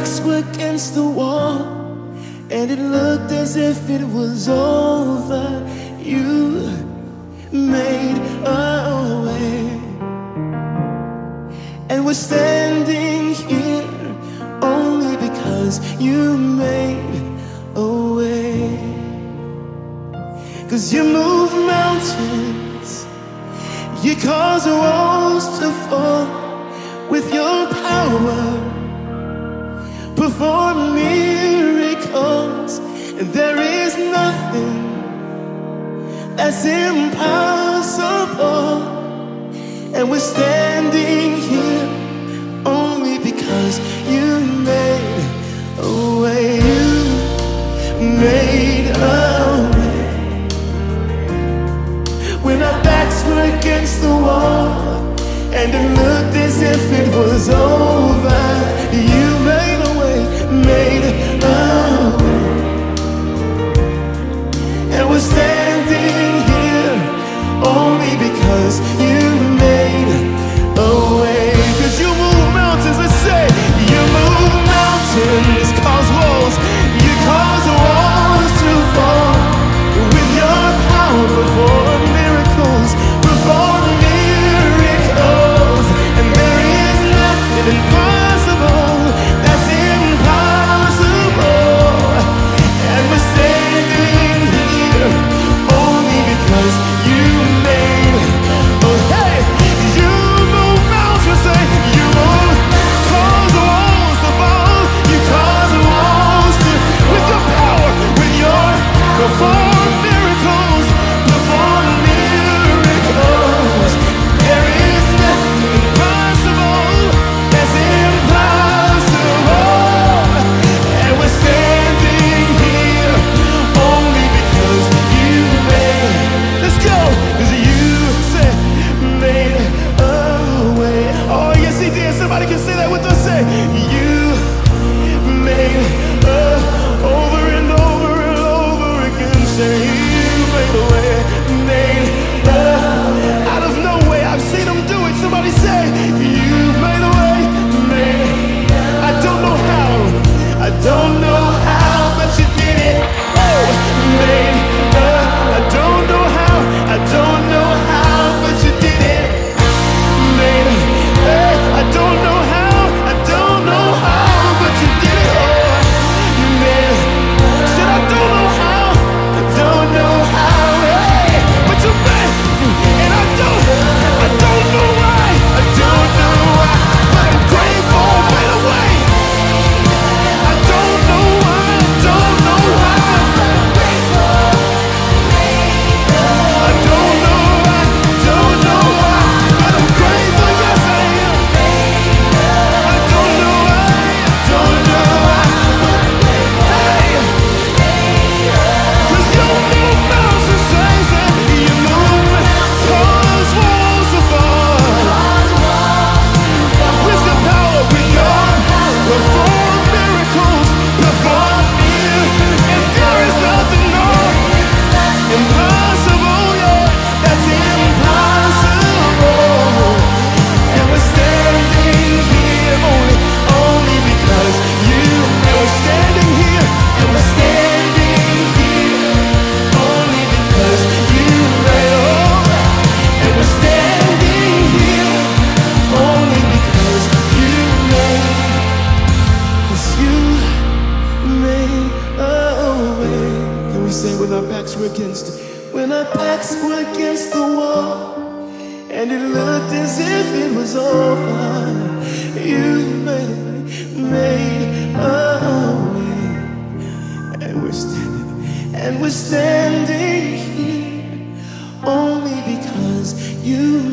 backs were against the wall, and it looked as if it was over, you made a way. And we're standing here only because you made a way. 'Cause you move mountains, you cause walls to fall with your power. Perform miracles, and there is nothing that's impossible. And we're standing here only because you made a way. You made a way. When our backs were against the wall, and it looked as if it was over, you made a way, made a way. And we're standing here only because you made a way. 'Cause you move mountains, let's say, you move mountains, cause walls, you cause walls to fall with your power. Perform miracles, perform miracles, and there is nothing impossible that's impossible. And we're standing here only because you made a hey. You move mountains, say you move, cause walls to fall, you cause walls to, with your power, with your perform miracles, perform miracles. There is nothing impossible that's impossible. And we're standing here only because you made, let's go, 'cause you said made a way. Oh yes he did, somebody can say that with us, say you made over and over and over again, say you made a way, made out of no way. I've seen him do it. Somebody say you made a way, made. I don't know how, I don't know how, but you did it. Oh, made I don't know how, I don't know how, but you did it. Made I don't know how, I don't know how, but you did it. Oh, you made said I don't know how, I don't know how, hey, but you made. And I don't know why, I don't know why, but I'm grateful, made a way. I don't know why, I don't know why, but I'm grateful. I don't know why, don't know why, but I'm grateful, yes I am. I don't know why, I don't know why, hey, 'cause you move mountains, say, you move, cause walls to fall with your power, with your perform miracles, perform miracles, and there is nothing more impossible, yeah, that's impossible. And we're standing here only because you, and we're standing here, and we're standing here only because you made all. And we're standing here only because you made, 'cause you made a way. Can we say when our backs were against, when our backs were against the wall, and it looked as if it was over, you made a way, made a way. And we're standing here only because you